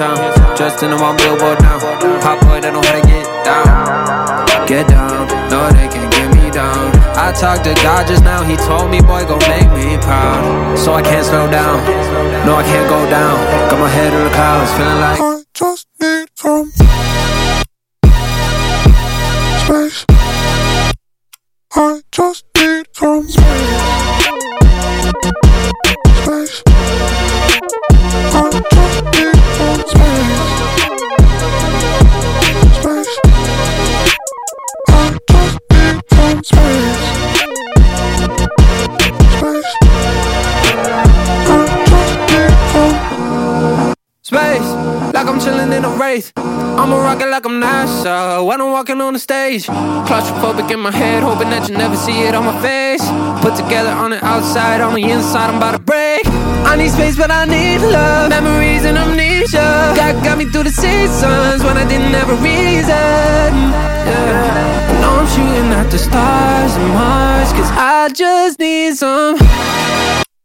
town. Just in my billboard now. Pop boy, they know how to get down. Get down, no they can't get me down. I talked to God just now, he told me, boy, gon' make me proud. So I can't slow down, no I can't go down. Got my head in the clouds, feeling like I just need some space. I just need some space. Space. I just need some space. Space. I just need some space. Space. I just need some space, like I'm chillin' in a wraith. I'm a rocket like I'm NASA when I'm walking on the stage. Claustrophobic in my head, hoping that you never see it on my face. Put together on the outside, on the inside, I'm about to break. I need space, but I need love. Memories and amnesia got me through the seasons when I didn't have a reason. Yeah. I know I'm shooting at the stars and Mars, cause I just need some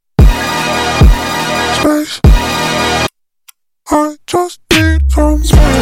space. I just need some space.